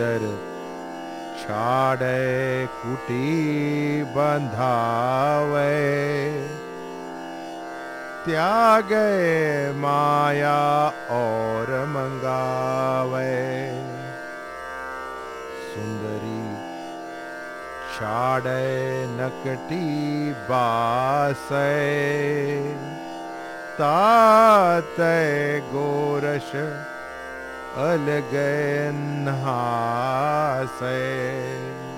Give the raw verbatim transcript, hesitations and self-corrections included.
सुंदर छाड़े कुटी बंधावे, त्यागे माया और मंगावे। सुंदरी छाड़े नकटी बासे, ताते गोरश अलगे नहासे।